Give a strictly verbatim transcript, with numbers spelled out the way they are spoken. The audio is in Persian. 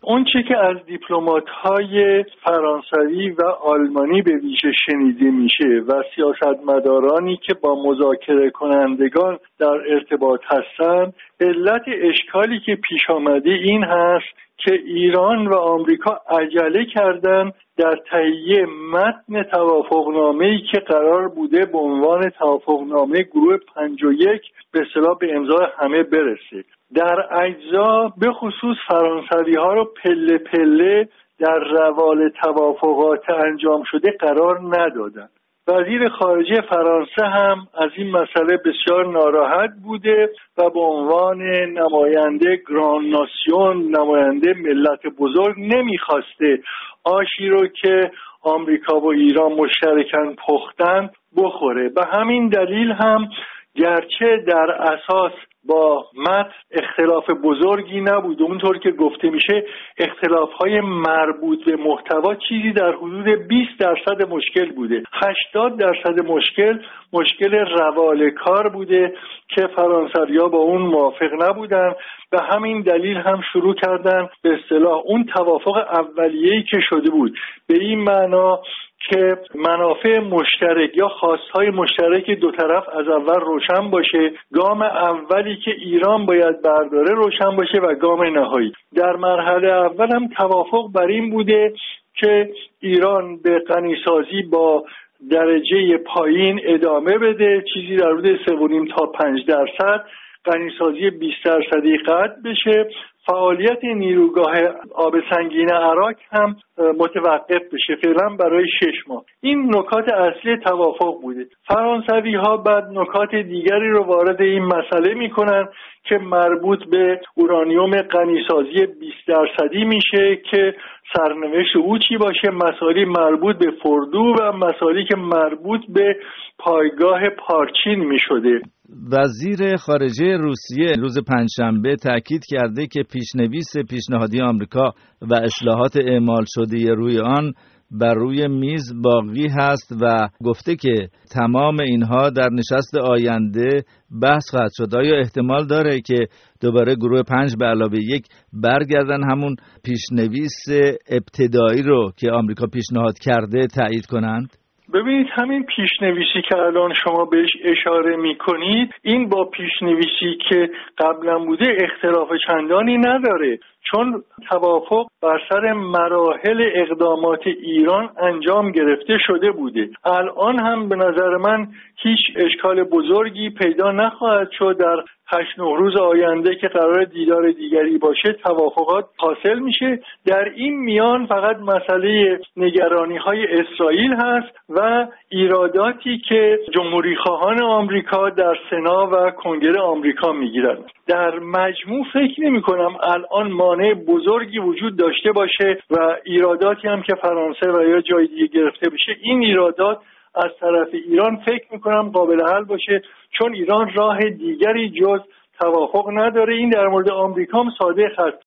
اون چه که از دیپلمات‌های فرانسوی و آلمانی به ویژه شنیده میشه و سیاستمدارانی که با مذاکره کنندگان در ارتباط هستند، علت اشکالی که پیش آمده این هست که ایران و آمریکا عجله کردن در تهیه متن توافقنامه‌ای که قرار بوده به عنوان توافقنامه گروه پنج و یک به اصطلاح به امضای همه برسه. در اجزا به خصوص فرانسوی ها رو پله پله در روال توافقات انجام شده قرار ندادن. وزیر خارجه فرانسه هم از این مسئله بسیار ناراحت بوده و به عنوان نماینده گران ناسیون، نماینده ملت بزرگ، نمیخواسته آشی رو که آمریکا و ایران مشترکاً پختن بخوره. به همین دلیل هم گرچه در اساس با متن اختلاف بزرگی نبود، اونطور که گفته میشه اختلاف‌های مربوط به محتوا چیزی در حدود بیست درصد مشکل بوده. هشتاد درصد مشکل مشکل روال کار بوده که فرانسوی‌ها با اون موافق نبودن. به همین دلیل هم شروع کردن به اصطلاح اون توافق اولیه‌ای که شده بود به این معنا که منافع مشترک یا خواستهای مشترک دو طرف از اول روشن باشه، گام اولی که ایران باید برداره روشن باشه و گام نهایی. در مرحله اول هم توافق بر این بوده که ایران به غنیسازی با درجه پایین ادامه بده، چیزی در حدود سه و نیم تا پنج درصد، غنیسازی بیست درصدی قطع بشه، فعالیت نیروگاه آب سنگین عراق هم متوقف بشه فعلا برای شش ماه. این نکات اصلی توافق بوده. فرانسوی ها بعد نکات دیگری رو وارد این مسئله میکنن که مربوط به اورانیوم غنیسازی بیست درصدی میشه که سرنوشت او چی باشه، مسائلی مربوط به فردو و مسائلی که مربوط به پایگاه پارچین میشده. وزیر خارجه روسیه روز پنجشنبه تاکید کرده که پیشنویس پیشنهادی آمریکا و اصلاحات اعمال شده روی آن بر روی میز باقی هست و گفته که تمام اینها در نشست آینده بحث خواهد شد. آیا احتمال داره که دوباره گروه پنج به علاوه یک برگردن همون پیشنویس ابتدایی رو که آمریکا پیشنهاد کرده تایید کنند؟ ببینید همین پیشنویسی که الان شما بهش اشاره میکنید این با پیشنویسی که قبلا بوده اختلاف چندانی نداره، چون توافق بر سر مراحل اقدامات ایران انجام گرفته شده بوده. الان هم به نظر من هیچ اشکال بزرگی پیدا نخواهد شد. در هشت نه روز آینده که قرار دیدار دیگری باشه توافقات حاصل میشه. در این میان فقط مسئله نگرانی های اسرائیل هست و ایراداتی که جمهوری خواهان آمریکا در سنا و کنگره آمریکا میگیرن. در مجموع فکر نمی کنم الان مانع بزرگی وجود داشته باشه و ایراداتی هم که فرانسه و یا جای دیگه گرفته بشه این ایرادات از طرف ایران فکر میکنم قابل حل باشه، چون ایران راه دیگری جز توافق نداره. این در مورد آمریکا هم صادق هست.